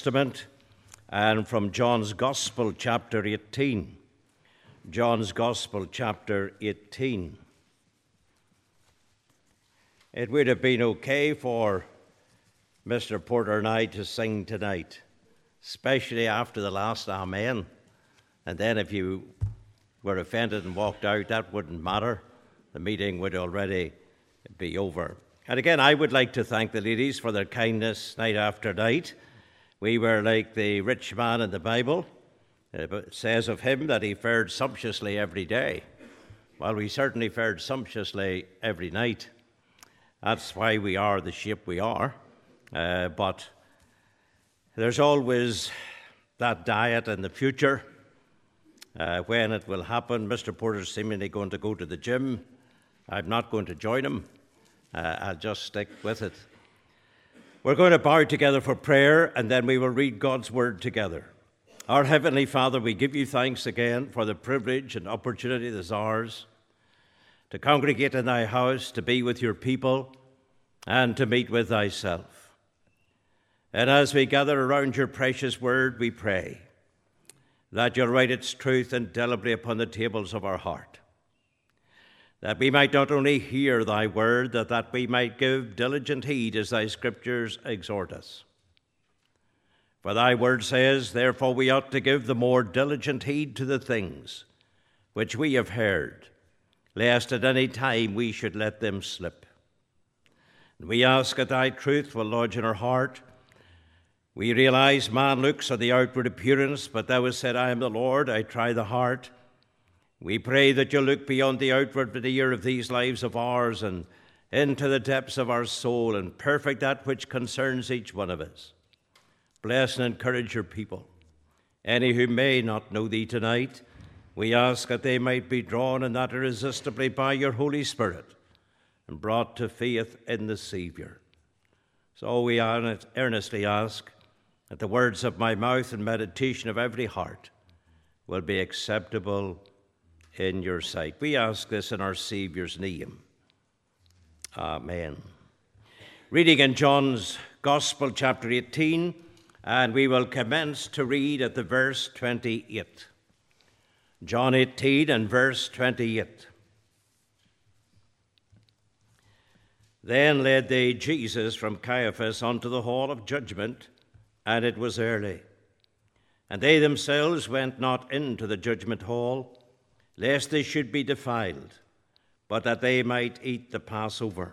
Testament and from John's Gospel, chapter 18. John's Gospel, chapter 18. It would have been okay for Mr. Porter and I to sing tonight, especially after the last Amen. And then if you were offended and walked out, that wouldn't matter. The meeting would already be over. And again, I would like to thank the ladies for their kindness night after night. We were like the rich man in the Bible. It says of him that he fared sumptuously every day. Well, we certainly fared sumptuously every night. That's why we are the shape we are. But there's always that diet in the future when it will happen. Mr. Porter's seemingly going to go to the gym. I'm not going to join him. I'll just stick with it. We're going to bow together for prayer, and then we will read God's word together. Our Heavenly Father, we give you thanks again for the privilege and opportunity that is ours to congregate in thy house, to be with your people, and to meet with thyself. And as we gather around your precious word, we pray that you'll write its truth indelibly upon the tables of our heart, that we might not only hear thy word, that we might give diligent heed as thy scriptures exhort us. For thy word says, therefore we ought to give the more diligent heed to the things which we have heard, lest at any time we should let them slip. And we ask that thy truth will lodge in our heart. We realize man looks at the outward appearance, but thou hast said, I am the Lord, I try the heart. We pray that you'll look beyond the outward veneer of these lives of ours and into the depths of our soul and perfect that which concerns each one of us. Bless and encourage your people. Any who may not know thee tonight, we ask that they might be drawn and that irresistibly by your Holy Spirit and brought to faith in the Savior. So we earnestly ask that the words of my mouth and meditation of every heart will be acceptable in your sight. We ask this in our Savior's name. Amen. Reading in John's Gospel, chapter 18, and we will commence to read at the verse 28. John 18 and verse 28. Then led they Jesus from Caiaphas unto the hall of judgment, and it was early. And they themselves went not into the judgment hall, lest they should be defiled, but that they might eat the Passover.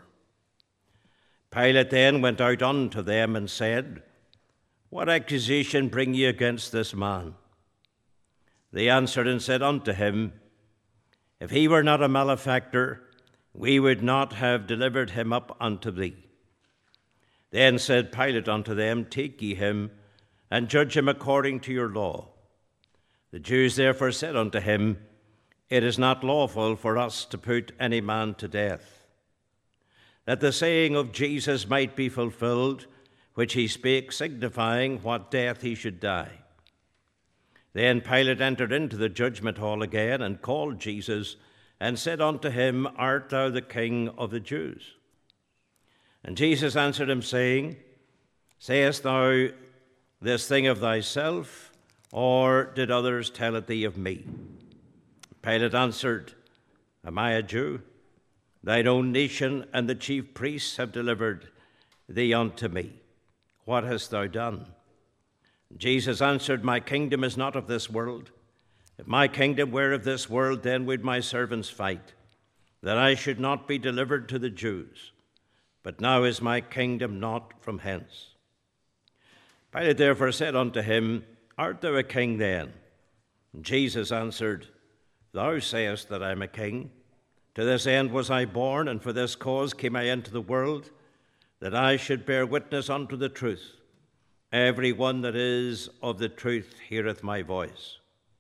Pilate then went out unto them and said, What accusation bring ye against this man? They answered and said unto him, If he were not a malefactor, we would not have delivered him up unto thee. Then said Pilate unto them, Take ye him, and judge him according to your law. The Jews therefore said unto him, It is not lawful for us to put any man to death, that the saying of Jesus might be fulfilled, which he spake, signifying what death he should die. Then Pilate entered into the judgment hall again, and called Jesus, and said unto him, Art thou the King of the Jews? And Jesus answered him, saying, Sayest thou this thing of thyself, or did others tell it thee of me? Pilate answered, Am I a Jew? Thine own nation and the chief priests have delivered thee unto me. What hast thou done? Jesus answered, My kingdom is not of this world. If my kingdom were of this world, then would my servants fight, that I should not be delivered to the Jews. But now is my kingdom not from hence. Pilate therefore said unto him, Art thou a king then? And Jesus answered, Thou sayest that I am a king. To this end was I born, and for this cause came I into the world, that I should bear witness unto the truth. Every one that is of the truth heareth my voice.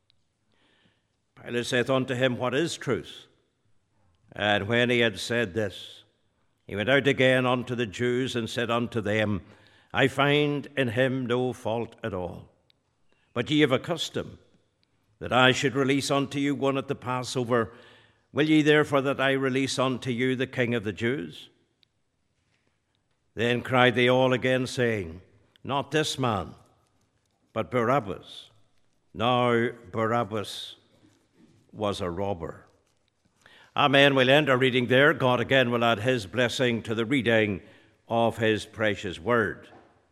Pilate saith unto him, What is truth? And when he had said this, he went out again unto the Jews and said unto them, I find in him no fault at all. But ye have a custom that I should release unto you one at the Passover. Will ye therefore that I release unto you the King of the Jews? Then cried they all again, saying, Not this man, but Barabbas. Now Barabbas was a robber. Amen. We'll end our reading there. God again will add his blessing to the reading of his precious word.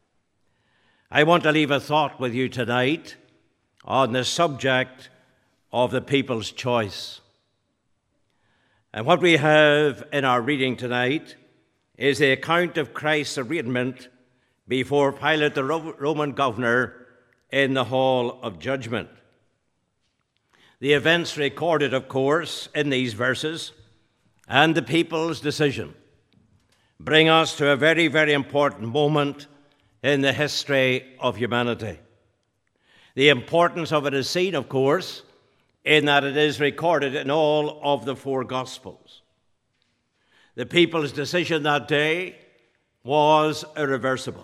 I want to leave a thought with you tonight on the subject of the people's choice. And what we have in our reading tonight is the account of Christ's arraignment before Pilate, the Roman governor, in the hall of judgment. The events recorded, of course, in these verses and the people's decision bring us to a very, very important moment in the history of humanity. The importance of it is seen, of course, in that it is recorded in all of the four Gospels. The people's decision that day was irreversible.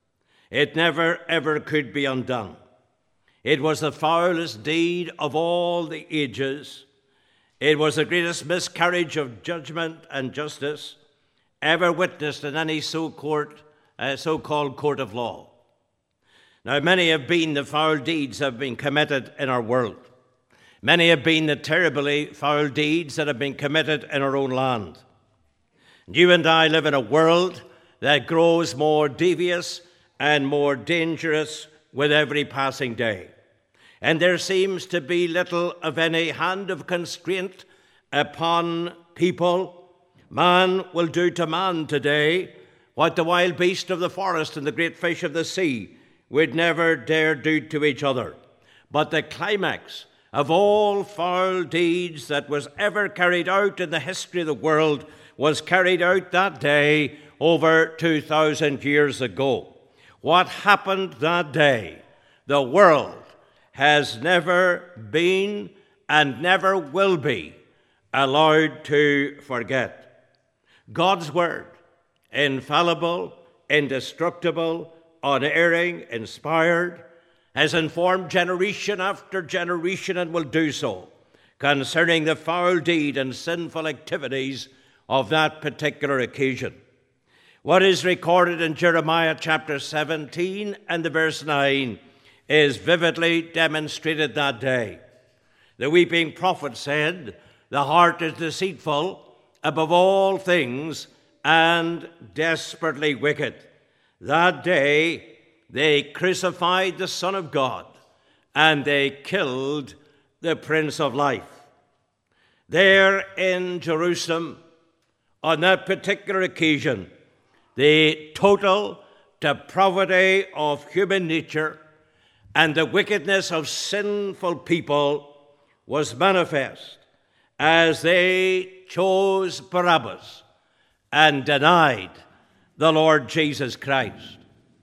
It never, ever could be undone. It was the foulest deed of all the ages. It was the greatest miscarriage of judgment and justice ever witnessed in any so-called court of law. Now, many have been the foul deeds that have been committed in our world. Many have been the terribly foul deeds that have been committed in our own land. You and I live in a world that grows more devious and more dangerous with every passing day. And there seems to be little of any hand of constraint upon people. Man will do to man today what the wild beast of the forest and the great fish of the sea would never dare do to each other. But the climax of all foul deeds that was ever carried out in the history of the world was carried out that day over 2,000 years ago. What happened that day, the world has never been and never will be allowed to forget. God's word, infallible, indestructible, unerring, inspired, has informed generation after generation and will do so concerning the foul deed and sinful activities of that particular occasion. What is recorded in Jeremiah chapter 17 and the verse 9 is vividly demonstrated that day. The weeping prophet said, "The heart is deceitful above all things and desperately wicked." That day they crucified the Son of God and they killed the Prince of Life. There in Jerusalem, on that particular occasion, the total depravity of human nature and the wickedness of sinful people was manifest as they chose Barabbas and denied the Lord Jesus Christ.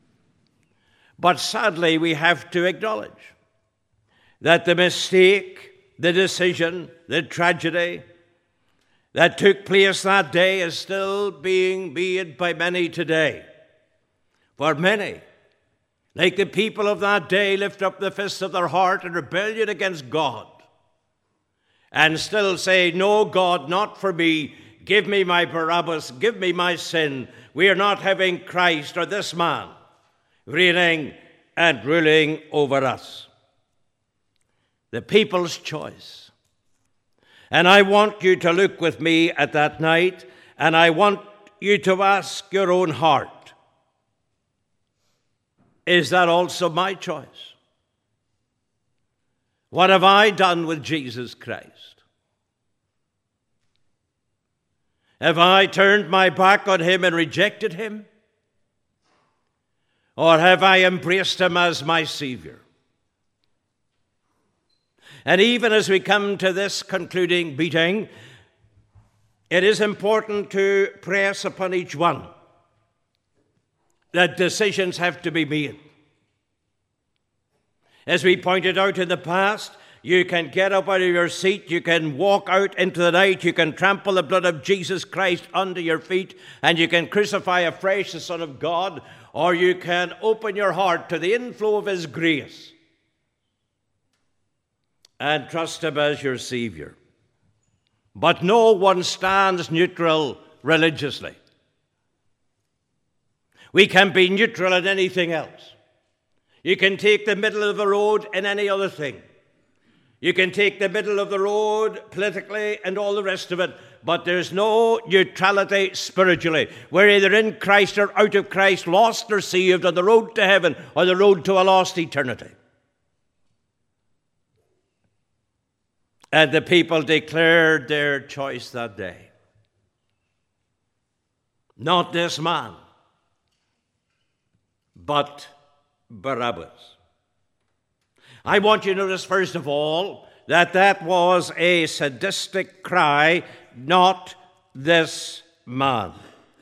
But sadly, we have to acknowledge that the mistake, the decision, the tragedy that took place that day is still being made by many today. For many, like the people of that day, lift up the fists of their heart in rebellion against God and still say, "No, God, not for me. Give me my Barabbas. Give me my sin. We are not having Christ or this man reigning and ruling over us." The people's choice. And I want you to look with me at that night, and I want you to ask your own heart, is that also my choice? What have I done with Jesus Christ? Have I turned my back on him and rejected him? Or have I embraced him as my Savior? And even as we come to this concluding meeting, it is important to press upon each one that decisions have to be made. As we pointed out in the past, you can get up out of your seat, you can walk out into the night, you can trample the blood of Jesus Christ under your feet, and you can crucify afresh the Son of God, or you can open your heart to the inflow of his grace and trust him as your Savior. But no one stands neutral religiously. We can be neutral in anything else. You can take the middle of the road in any other thing. You can take the middle of the road politically and all the rest of it, but there's no neutrality spiritually. We're either in Christ or out of Christ, lost or saved, on the road to heaven or the road to a lost eternity. And the people declared their choice that day. Not this man, but Barabbas. I want you to notice, first of all, that was a sadistic cry, not this man.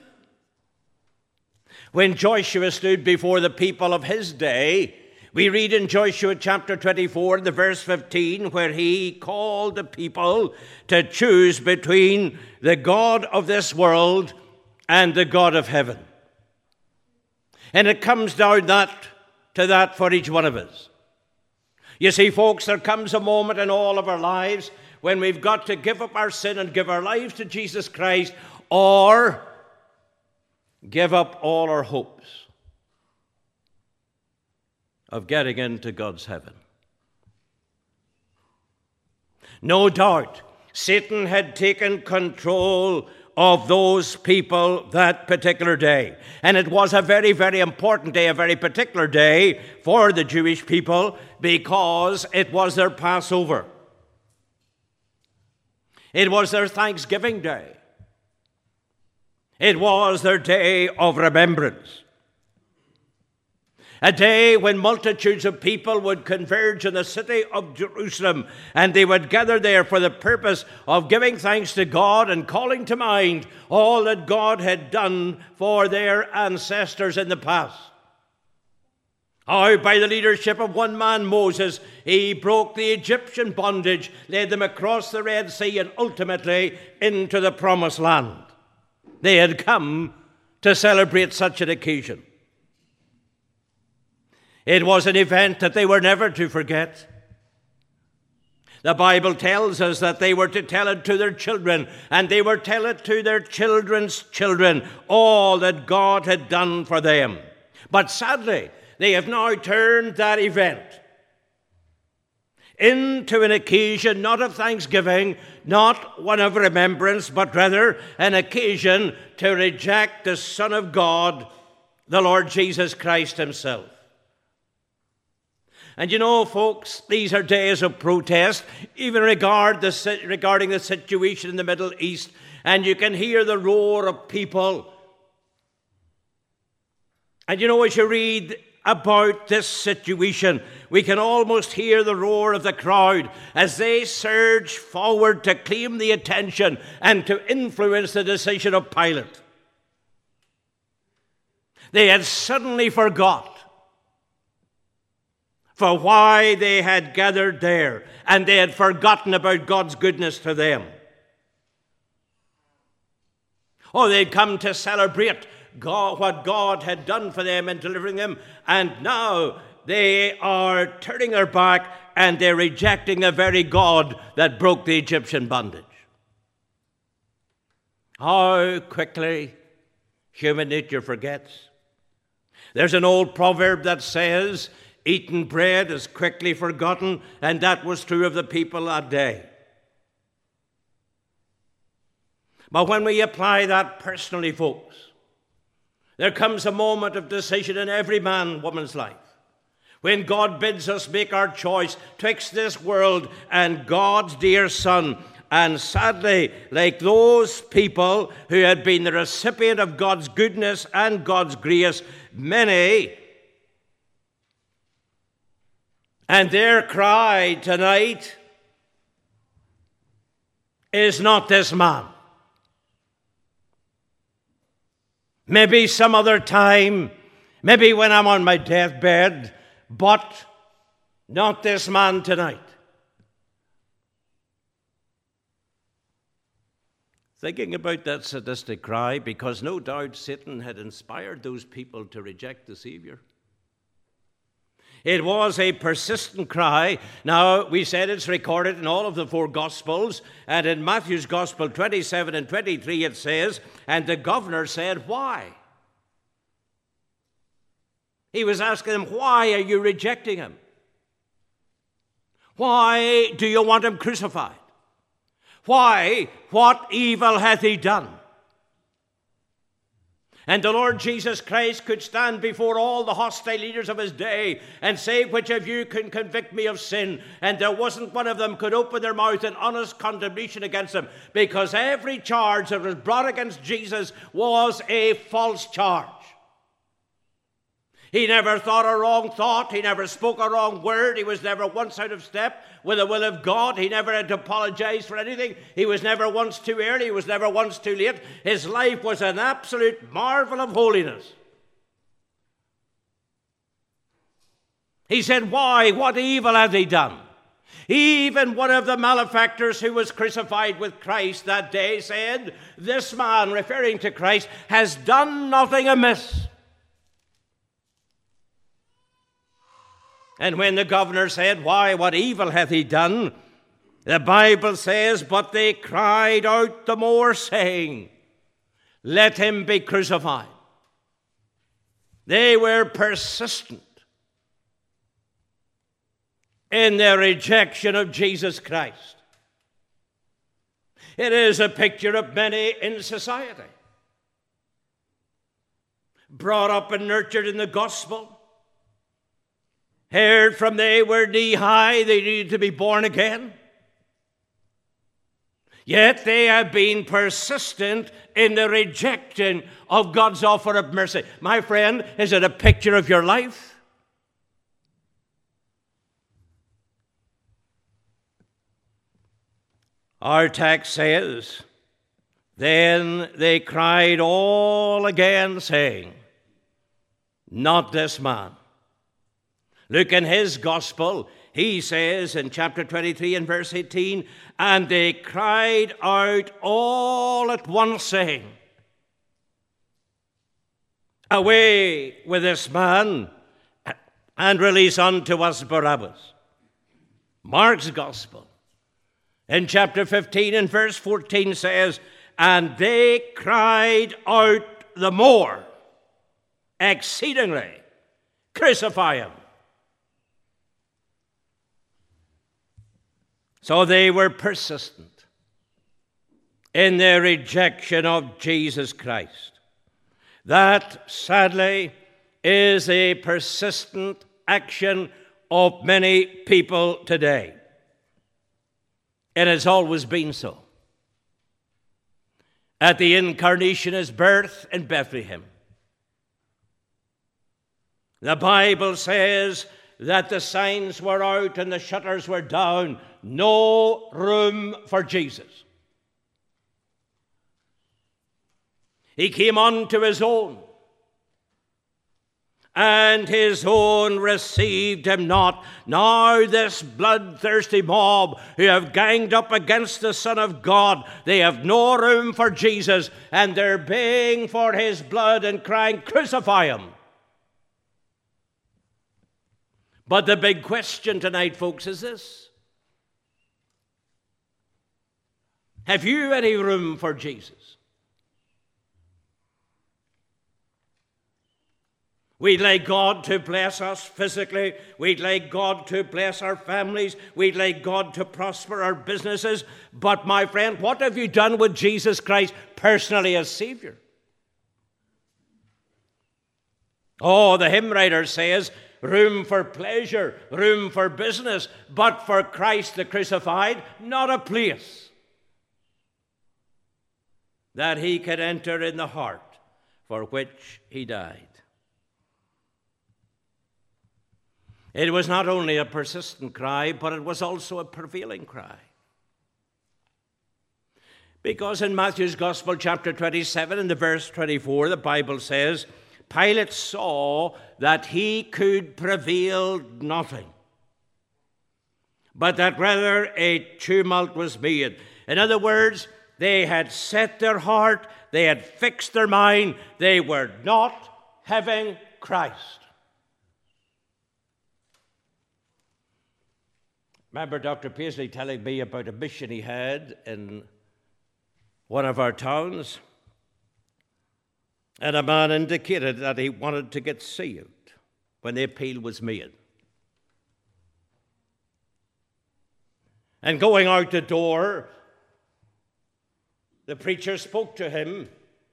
When Joshua stood before the people of his day, we read in Joshua chapter 24, the verse 15, where he called the people to choose between the God of this world and the God of heaven. And it comes down to that for each one of us. You see, folks, there comes a moment in all of our lives when we've got to give up our sin and give our lives to Jesus Christ, or give up all our hopes of getting into God's heaven. No doubt, Satan had taken control of those people that particular day. And it was a very, very important day, a very particular day for the Jewish people, because it was their Passover. It was their Thanksgiving day. It was their day of remembrance. A day when multitudes of people would converge in the city of Jerusalem, and they would gather there for the purpose of giving thanks to God and calling to mind all that God had done for their ancestors in the past. How, by the leadership of one man, Moses, he broke the Egyptian bondage, led them across the Red Sea, and ultimately into the Promised Land. They had come to celebrate such an occasion. It was an event that they were never to forget. The Bible tells us that they were to tell it to their children, and they were to tell it to their children's children, all that God had done for them. But sadly, they have now turned that event into an occasion not of thanksgiving, not one of remembrance, but rather an occasion to reject the Son of God, the Lord Jesus Christ himself. And you know, folks, these are days of protest, even regarding the situation in the Middle East. And you can hear the roar of people. And you know, as you read about this situation, we can almost hear the roar of the crowd as they surge forward to claim the attention and to influence the decision of Pilate. They had suddenly forgot for why they had gathered there, and they had forgotten about God's goodness to them. Oh, they'd come to celebrate what God had done for them in delivering them, and now they are turning their back and they're rejecting the very God that broke the Egyptian bondage. How quickly human nature forgets. There's an old proverb that says, eaten bread is quickly forgotten, and that was true of the people that day. But when we apply that personally, folks, there comes a moment of decision in every man, woman's life, when God bids us make our choice twixt this world and God's dear Son. And sadly, like those people who had been the recipient of God's goodness and God's grace, many, and their cry tonight is not this man. Maybe some other time, maybe when I'm on my deathbed, but not this man tonight. Thinking about that sadistic cry, because no doubt Satan had inspired those people to reject the Savior. It was a persistent cry. Now, we said it's recorded in all of the four Gospels, and in Matthew's Gospel 27 and 23 it says, and the governor said, why? He was asking them, why are you rejecting him? Why do you want him crucified? Why? What evil hath he done? And the Lord Jesus Christ could stand before all the hostile leaders of his day and say, which of you can convict me of sin? And there wasn't one of them could open their mouth in honest condemnation against him, because every charge that was brought against Jesus was a false charge. He never thought a wrong thought. He never spoke a wrong word. He was never once out of step with the will of God. He never had to apologize for anything. He was never once too early. He was never once too late. His life was an absolute marvel of holiness. He said, why? What evil hath he done? Even one of the malefactors who was crucified with Christ that day said, this man, referring to Christ, has done nothing amiss. And when the governor said, why, what evil hath he done? The Bible says, but they cried out the more, saying, let him be crucified. They were persistent in their rejection of Jesus Christ. It is a picture of many in society, brought up and nurtured in the gospel, heard from they were knee-high, they needed to be born again. Yet they have been persistent in the rejection of God's offer of mercy. My friend, is it a picture of your life? Our text says, then they cried all again, saying, not this man. Look in his gospel, he says in chapter 23 and verse 18, and they cried out all at once, saying, away with this man, and release unto us Barabbas. Mark's gospel, in chapter 15 and verse 14 says, and they cried out the more, exceedingly, crucify him. So they were persistent in their rejection of Jesus Christ. That, sadly, is a persistent action of many people today. It has always been so. At the Incarnationist's birth in Bethlehem, the Bible says that the signs were out and the shutters were down. No room for Jesus. He came unto his own, and his own received him not. Now this bloodthirsty mob who have ganged up against the Son of God, they have no room for Jesus, and they're baying for his blood and crying, crucify him. But the big question tonight, folks, is this. Have you any room for Jesus? We'd like God to bless us physically. We'd like God to bless our families. We'd like God to prosper our businesses. But, my friend, what have you done with Jesus Christ personally as Savior? Oh, the hymn writer says, room for pleasure, room for business, but for Christ the crucified, not a place that he could enter in the heart for which he died. It was not only a persistent cry, but it was also a prevailing cry. Because in Matthew's Gospel, chapter 27, and the verse 24, the Bible says, Pilate saw that he could prevail nothing, but that rather a tumult was made. In other words, they had set their heart, they had fixed their mind, they were not having Christ. Remember Dr. Paisley telling me about a mission he had in one of our towns, and a man indicated that he wanted to get saved. when the appeal was made. And going out the door, the preacher spoke to him,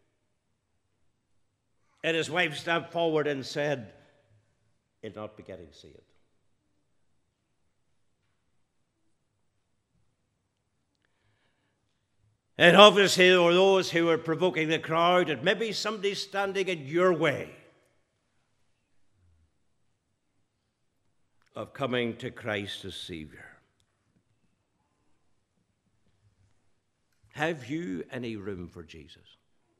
and his wife stepped forward and said, "He'll not be getting saved." And obviously there were those who were provoking the crowd, and maybe somebody standing in your way of coming to Christ as Savior. Have you any room for Jesus?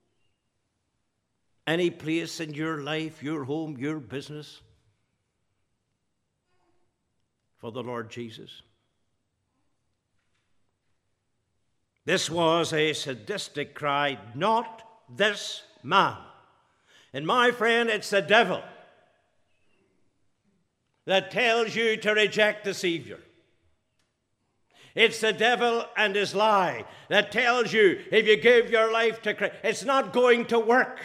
Any place in your life, your home, your business for the Lord Jesus? This was a sadistic cry, "Not this man." And my friend, it's the devil that tells you to reject the Savior. It's the devil and his lie that tells you if you give your life to Christ, it's not going to work.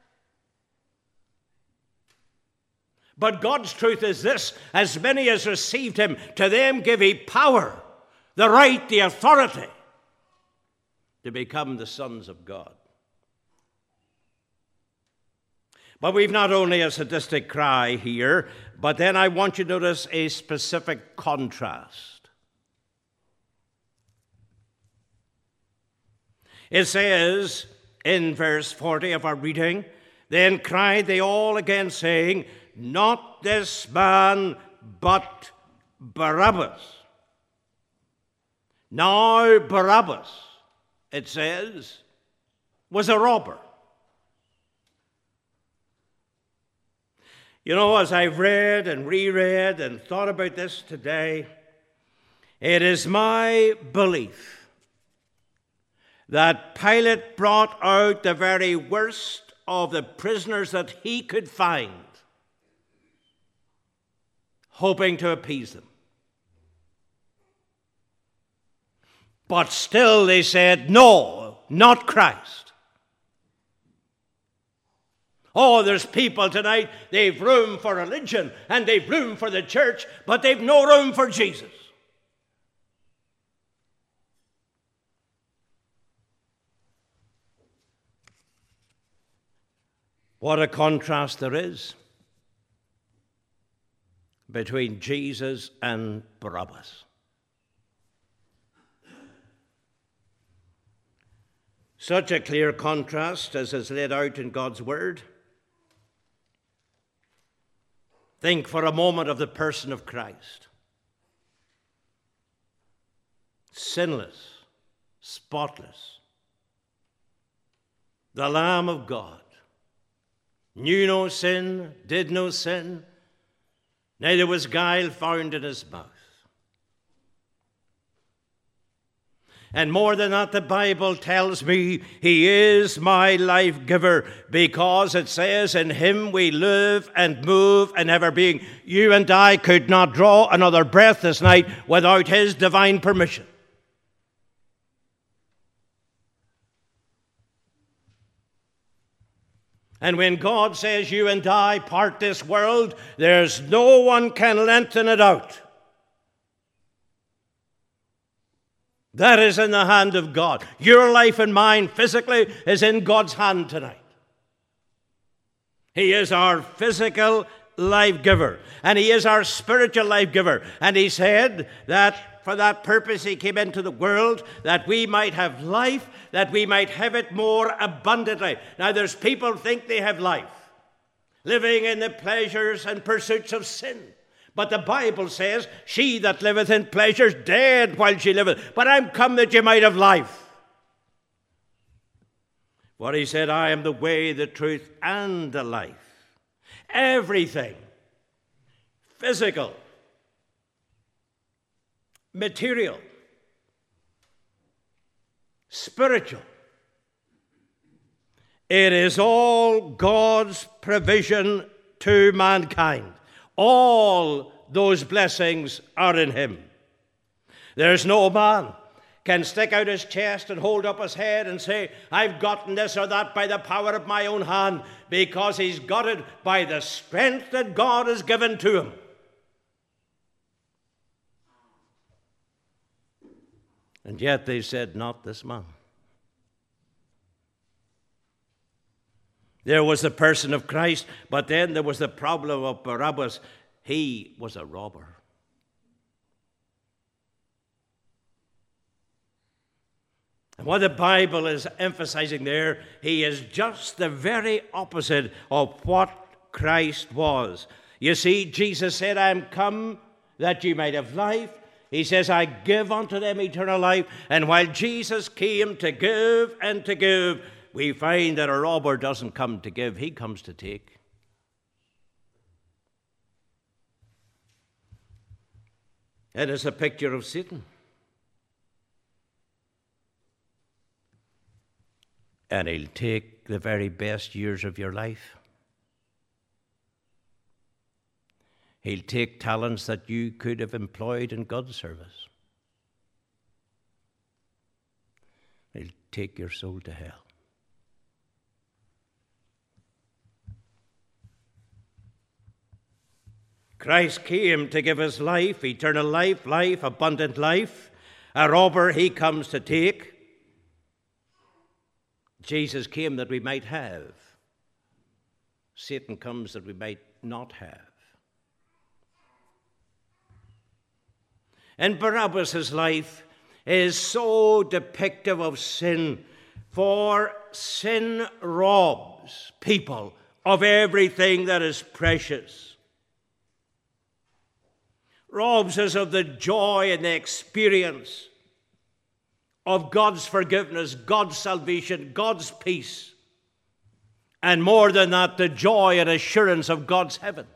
But God's truth is this: as many as received him, to them give he power, the right, the authority to become the sons of God. But we've not only a sadistic cry here, but then I want you to notice a specific contrast. It says in verse 40 of our reading, "Then cried they all again, saying, Not this man, but Barabbas." Now Barabbas, it says, was a robber. You know, as I've read and reread and thought about this today, it is my belief that Pilate brought out the very worst of the prisoners that he could find, hoping to appease them. But still they said, "No, not Christ." Oh, there's people tonight, they've room for religion and they've room for the church, but they've no room for Jesus. What a contrast there is between Jesus and Barabbas. Such a clear contrast as is laid out in God's Word. Think for a moment of the person of Christ. Sinless, spotless, the Lamb of God, knew no sin, did no sin, neither was guile found in his mouth. And more than that, the Bible tells me he is my life giver, because it says in him we live and move and have our being. You and I could not draw another breath this night without his divine permission. And when God says you and I part this world, there's no one can lengthen it out. That is in the hand of God. Your life and mine physically is in God's hand tonight. He is our physical life giver, and he is our spiritual life giver. And he said that for that purpose he came into the world, that we might have life, that we might have it more abundantly. Now there's people think they have life, living in the pleasures and pursuits of sin. But the Bible says, she that liveth in pleasures dead while she liveth. But I'm come that you might have life. What he said, I am the way, the truth, and the life. Everything, physical, material, spiritual, it is all God's provision to mankind. All those blessings are in him. There's no man can stick out his chest and hold up his head and say, I've gotten this or that by the power of my own hand, because he's got it by the strength that God has given to him. And yet they said, not this man. There was the person of Christ, but then there was the problem of Barabbas. He was a robber. And what the Bible is emphasizing there, he is just the very opposite of what Christ was. You see, Jesus said, I am come that you might have life. He says, I give unto them eternal life. And while Jesus came to give and to give, we find that a robber doesn't come to give, he comes to take. It is a picture of Satan. And he'll take the very best years of your life. He'll take talents that you could have employed in God's service. He'll take your soul to hell. Christ came to give us life, eternal life, life, abundant life. A robber he comes to take. Jesus came that we might have. Satan comes that we might not have. And Barabbas' life is so depictive of sin, for sin robs people of everything that is precious. Robs us of the joy and the experience of God's forgiveness, God's salvation, God's peace, and more than that, the joy and assurance of God's heaven.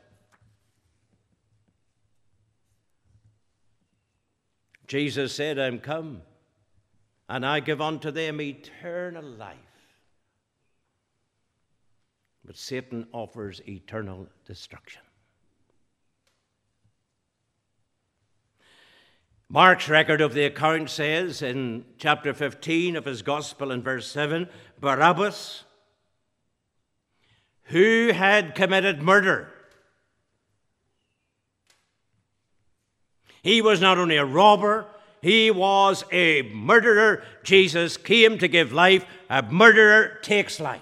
Jesus said, I'm come, and I give unto them eternal life. But Satan offers eternal destruction. Mark's record of the account says in chapter 15 of his gospel in verse 7, Barabbas, who had committed murder. He was not only a robber, he was a murderer. Jesus came to give life. A murderer takes life.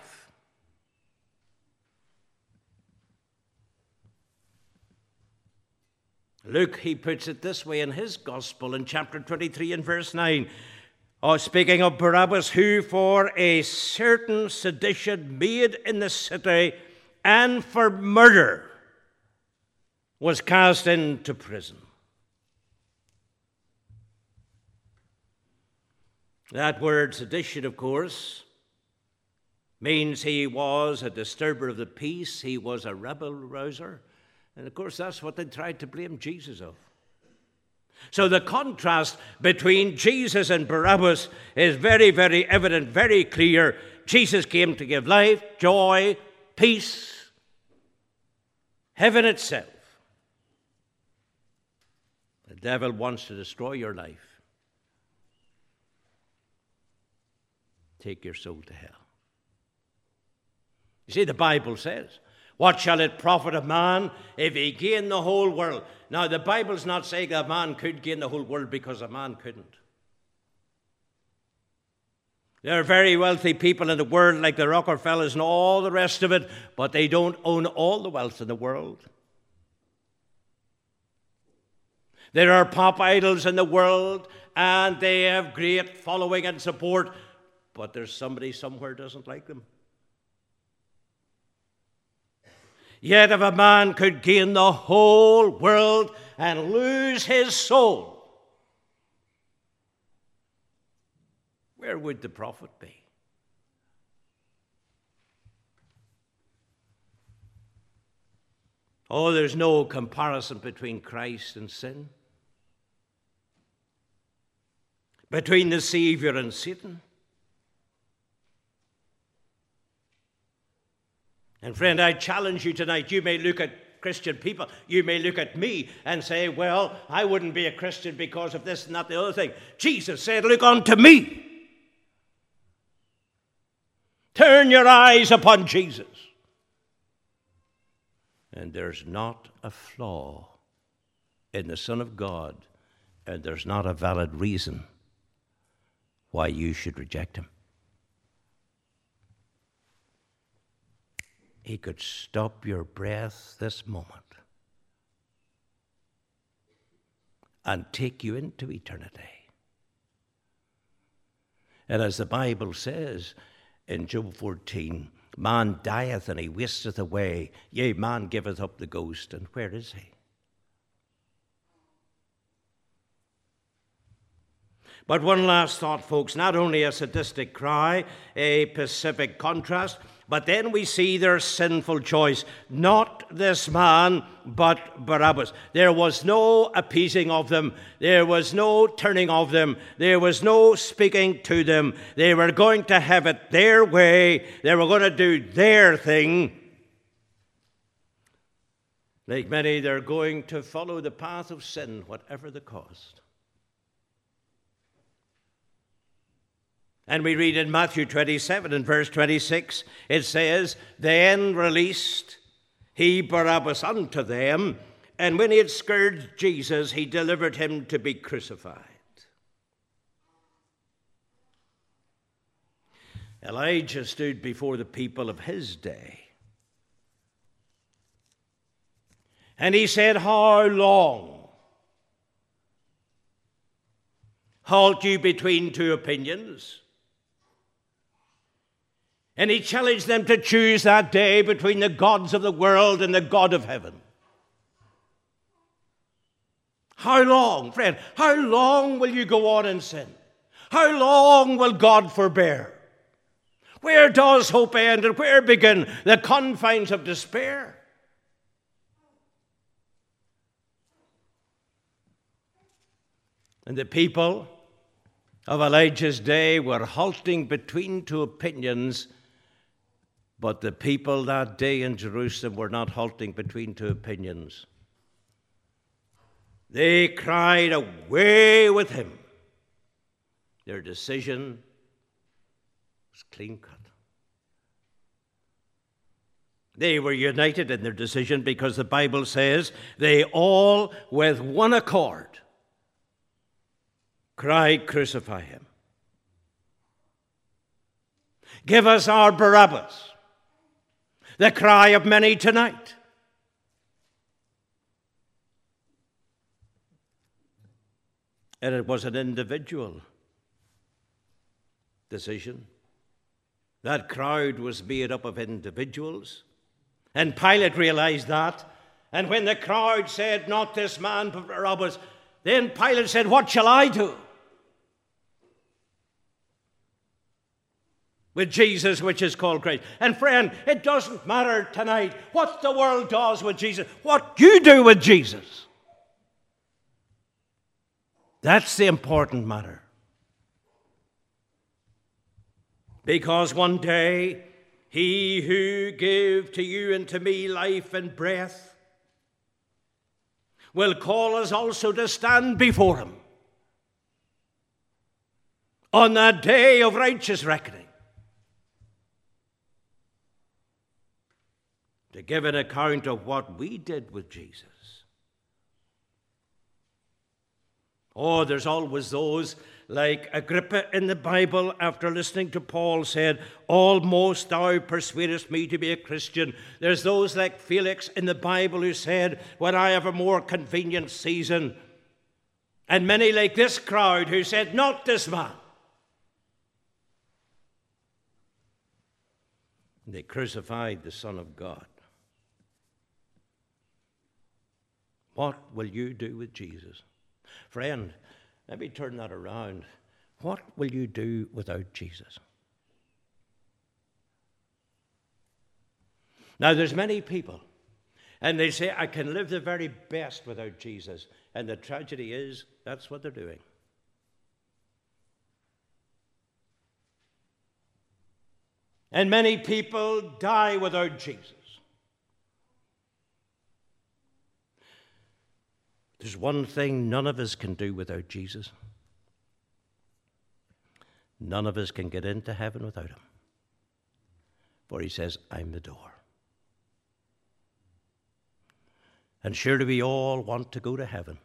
Luke, he puts it this way in his gospel in chapter 23 and verse 9. Speaking of Barabbas, who for a certain sedition made in the city and for murder was cast into prison. That word sedition, of course, means he was a disturber of the peace. He was a rebel rouser. And of course, that's what they tried to blame Jesus of. So the contrast between Jesus and Barabbas is very, very evident, very clear. Jesus came to give life, joy, peace, heaven itself. The devil wants to destroy your life. Take your soul to hell. You see, the Bible says, what shall it profit a man if he gain the whole world? Now, the Bible's not saying a man could gain the whole world, because a man couldn't. There are very wealthy people in the world, like the Rockefellers and all the rest of it, but they don't own all the wealth in the world. There are pop idols in the world, and they have great following and support, but there's somebody somewhere who doesn't like them. Yet if a man could gain the whole world and lose his soul, where would the profit be? Oh, there's no comparison between Christ and sin, between the Savior and Satan. And friend, I challenge you tonight. You may look at Christian people. You may look at me and say, well, I wouldn't be a Christian because of this and that, the other thing. Jesus said, look unto me. Turn your eyes upon Jesus. And there's not a flaw in the Son of God, and there's not a valid reason why you should reject him. He could stop your breath this moment and take you into eternity. And as the Bible says in Job 14, man dieth and he wasteth away. Yea, man giveth up the ghost. And where is he? But one last thought, folks. Not only a sadistic cry, a pacific contrast, but then we see their sinful choice. Not this man, but Barabbas. There was no appeasing of them. There was no turning of them. There was no speaking to them. They were going to have it their way. They were going to do their thing. Like many, they're going to follow the path of sin, whatever the cost. And we read in Matthew 27 and verse 26, it says, then released he Barabbas unto them, and when he had scourged Jesus, he delivered him to be crucified. Elijah stood before the people of his day, and he said, how long halt you between two opinions? And he challenged them to choose that day between the gods of the world and the God of heaven. How long, friend? How long will you go on in sin? How long will God forbear? Where does hope end and where begin the confines of despair? And the people of Elijah's day were halting between two opinions. But the people that day in Jerusalem were not halting between two opinions. They cried, away with him. Their decision was clean cut. They were united in their decision because the Bible says they all with one accord cried, crucify him. Give us our Barabbas. The cry of many tonight. And it was an individual decision. That crowd was made up of individuals. And Pilate realized that. And when the crowd said, not this man, but Barabbas, then Pilate said, what shall I do with Jesus, which is called Christ? And friend, it doesn't matter tonight what the world does with Jesus, what you do with Jesus. That's the important matter. Because one day, he who gave to you and to me life and breath will call us also to stand before him on that day of righteous reckoning, to give an account of what we did with Jesus. Oh, there's always those like Agrippa in the Bible, after listening to Paul, said, almost thou persuadest me to be a Christian. There's those like Felix in the Bible who said, when I have a more convenient season. And many like this crowd who said, not this man. They crucified the Son of God. What will you do with Jesus? Friend, let me turn that around. What will you do without Jesus? Now, there's many people, and they say, I can live the very best without Jesus. And the tragedy is, that's what they're doing. And many people die without Jesus. There's one thing none of us can do without Jesus. None of us can get into heaven without him. For he says, I'm the door. And surely we all want to go to heaven.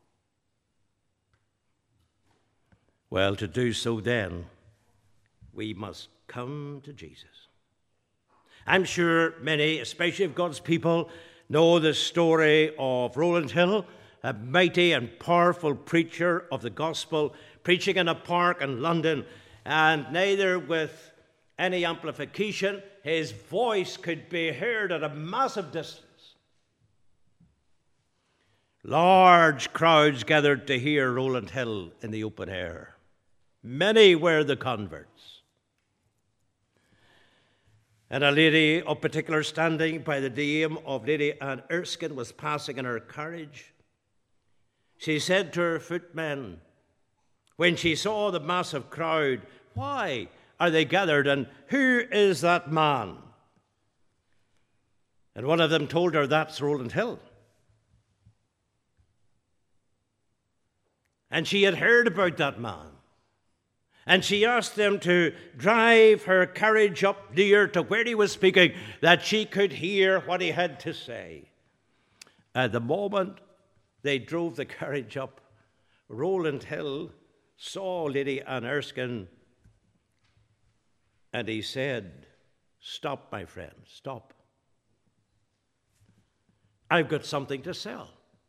Well, to do so then, we must come to Jesus. I'm sure many, especially of God's people, know the story of Rowland Hill, a mighty and powerful preacher of the gospel, preaching in a park in London, and neither with any amplification, his voice could be heard at a massive distance. Large crowds gathered to hear Rowland Hill in the open air. Many were the converts. And a lady of particular standing by the name of Lady Anne Erskine was passing in her carriage. She said to her footmen, when she saw the massive crowd, why are they gathered, and who is that man? And one of them told her, that's Rowland Hill. And she had heard about that man. And she asked them to drive her carriage up near to where he was speaking, that she could hear what he had to say. At the moment they drove the carriage up, Rowland Hill saw Lady Anne Erskine, and he said, stop, my friend, stop. I've got something to sell.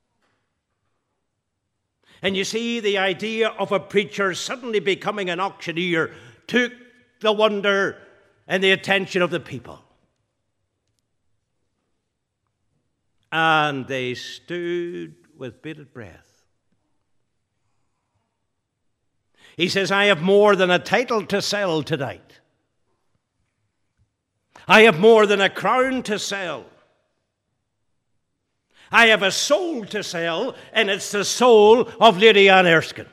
And you see, the idea of a preacher suddenly becoming an auctioneer took the wonder and the attention of the people. And they stood with bated breath. He says, I have more than a title to sell tonight. I have more than a crown to sell. I have a soul to sell, and it's the soul of Lady Anne Erskine.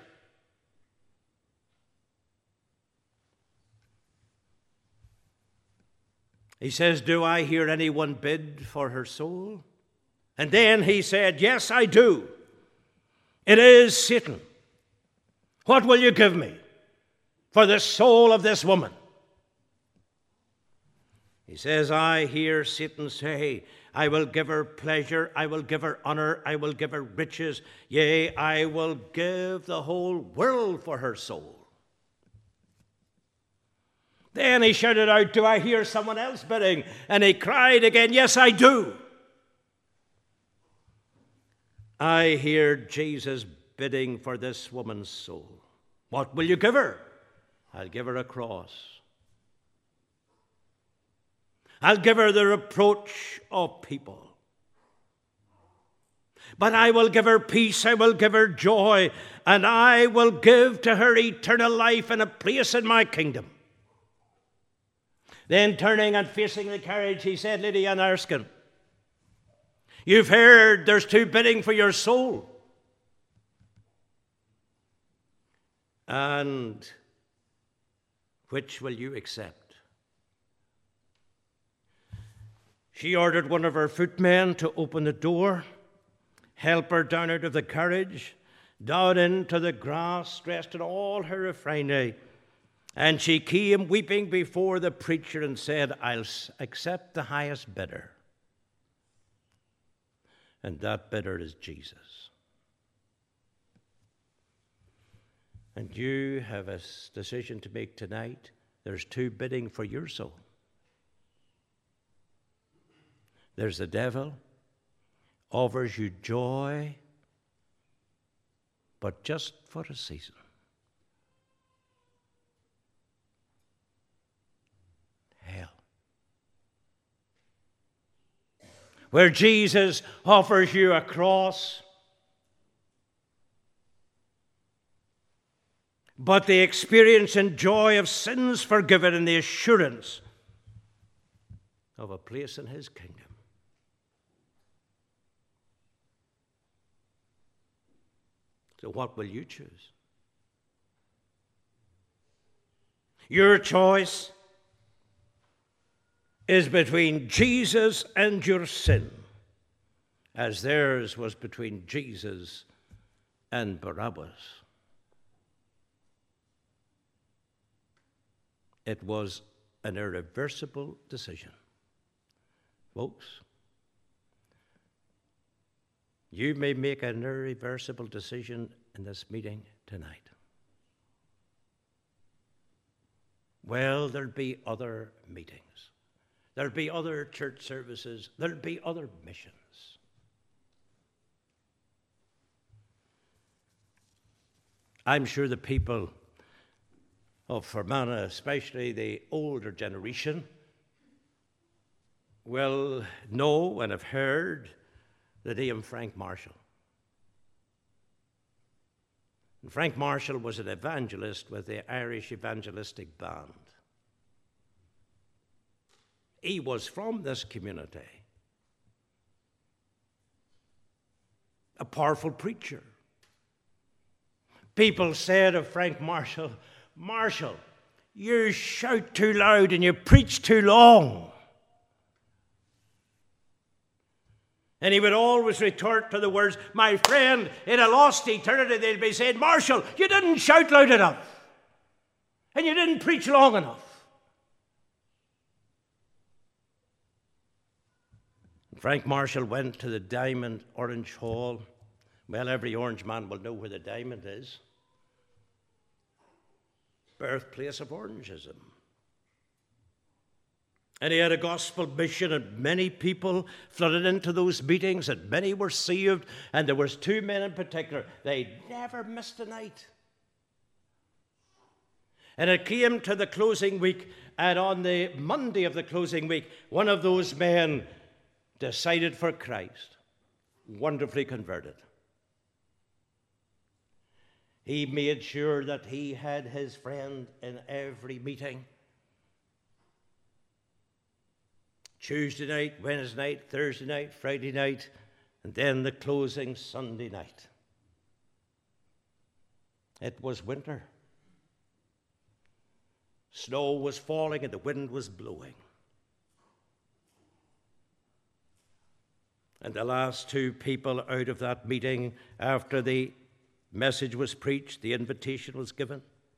He says, do I hear anyone bid for her soul? And then he said, yes, I do. It is Satan. What will you give me for the soul of this woman? He says, I hear Satan say, I will give her pleasure, I will give her honor, I will give her riches, yea, I will give the whole world for her soul. Then he shouted out, do I hear someone else bidding? And he cried again, yes, I do. I hear Jesus bidding for this woman's soul. What will you give her? I'll give her a cross. I'll give her the reproach of people. But I will give her peace, I will give her joy, and I will give to her eternal life and a place in my kingdom. Then turning and facing the carriage, he said, Lady Anne Erskine, you've heard there's two bidding for your soul. And which will you accept? She ordered one of her footmen to open the door, help her down out of the carriage, down into the grass, dressed in all her refinery. And she came weeping before the preacher and said, I'll accept the highest bidder. And that bidder is Jesus. And you have a decision to make tonight. There's two bidding for your soul. There's the devil, offers you joy, but just for a season. Hell. Where Jesus offers you a cross, but the experience and joy of sins forgiven and the assurance of a place in his kingdom. So what will you choose? Your choice is between Jesus and your sin. as theirs was between Jesus and Barabbas. It was an irreversible decision. Folks, you may make an irreversible decision in this meeting tonight. Well, there'll be other meetings. There'll be other church services. There'll be other missions. I'm sure the people of Fermanagh, especially the older generation, will know and have heard the name Frank Marshall. And Frank Marshall was an evangelist with the Irish Evangelistic Band. He was from this community, a powerful preacher. People said of Frank Marshall, "Marshall, you shout too loud and you preach too long." And he would always retort to the words, "My friend, in a lost eternity," they'd be saying, "Marshall, you didn't shout loud enough. And you didn't preach long enough." Frank Marshall went to the Diamond Orange Hall. Well, every Orange man will know where the Diamond is. Birthplace of Orangeism. And he had a gospel mission, and many people flooded into those meetings, and many were saved. And there was two men in particular. They never missed a night. And it came to the closing week, and on the Monday of the closing week, one of those men decided for Christ, wonderfully converted. He made sure that he had his friend in every meeting. Tuesday night, Wednesday night, Thursday night, Friday night, and then the closing Sunday night. It was winter. Snow was falling and the wind was blowing. And the last two people out of that meeting, after the message was preached, the invitation was given.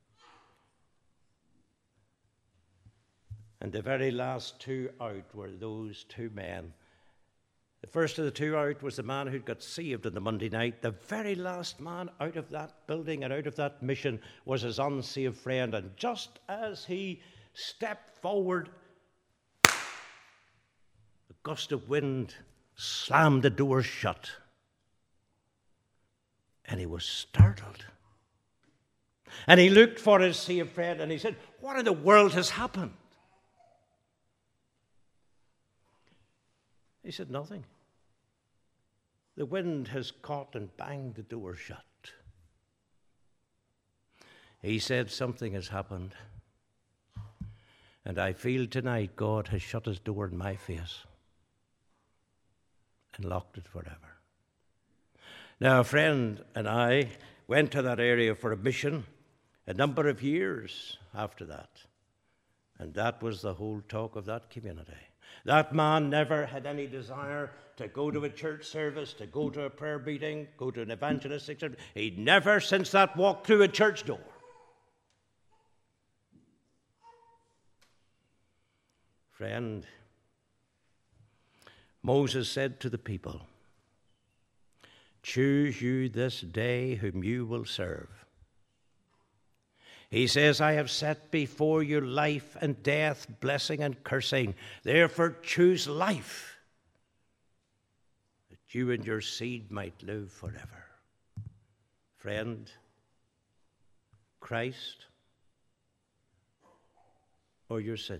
And the very last two out were those two men. The first of the two out was the man who'd got saved on the Monday night. The very last man out of that building and out of that mission was his unsaved friend. And just as he stepped forward, a gust of wind slammed the door shut. And he was startled. And he looked for his saved friend and he said, "What in the world has happened?" He said, "Nothing. The wind has caught and banged the door shut." He said, "Something has happened. And I feel tonight God has shut his door in my face and locked it forever." Now, a friend and I went to that area for a mission a number of years after that. And that was the whole talk of that community. That man never had any desire to go to a church service, to go to a prayer meeting, go to an evangelistic service. He'd never since that walked through a church door. Friend, Moses said to the people, "Choose you this day whom you will serve." He says, "I have set before you life and death, blessing and cursing. Therefore choose life, that you and your seed might live forever." Friend, Christ or your sin?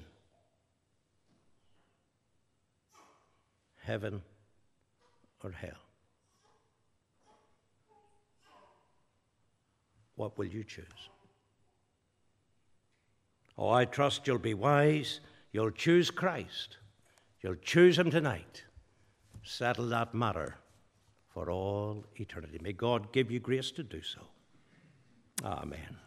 Heaven or hell? What will you choose? Oh, I trust you'll be wise. You'll choose Christ. You'll choose him tonight. Settle that matter for all eternity. May God give you grace to do so. Amen.